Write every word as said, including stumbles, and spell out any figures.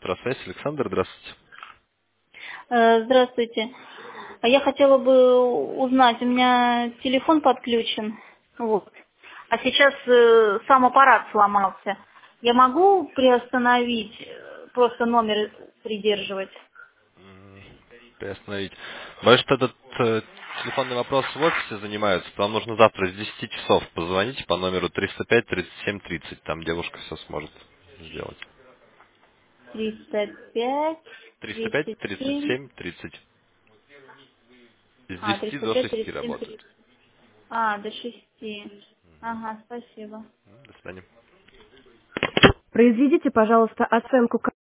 Электросвязь. Александр, здравствуйте. Э, Здравствуйте. А Я хотела бы узнать, у меня телефон подключен, вот. А сейчас э, сам аппарат сломался. Я могу приостановить, э, просто номер придерживать? Приостановить. Боюсь, что этот э, телефонный вопрос в офисе занимаются. Вам нужно завтра с десяти часов позвоните по номеру триста пять тридцать семь тридцать. Там девушка все сможет сделать. триста пять, триста пять тридцать тридцать семь, семь тридцать. С а, десяти триста до пять, шести тридцать семь, работают. тридцать. А, до шести. Ага, спасибо. До свидания. Произведите, пожалуйста, оценку